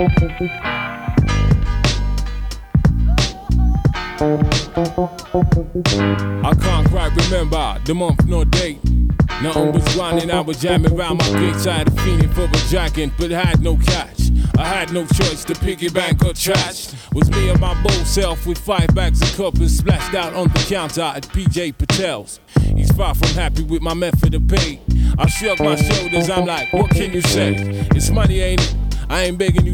I can't quite remember the month nor date. Nothing was grinding, I was jamming around my gates. I had a feeling for a dragon, but I had no catch. I had no choice to piggy bank or trash. Was me and my bold self with 5 bags of coppers splashed out on the counter at PJ Patel's. He's far from happy with my method of pay. I shrug my shoulders, I'm like, what can you say? It's money, ain't it? I ain't begging you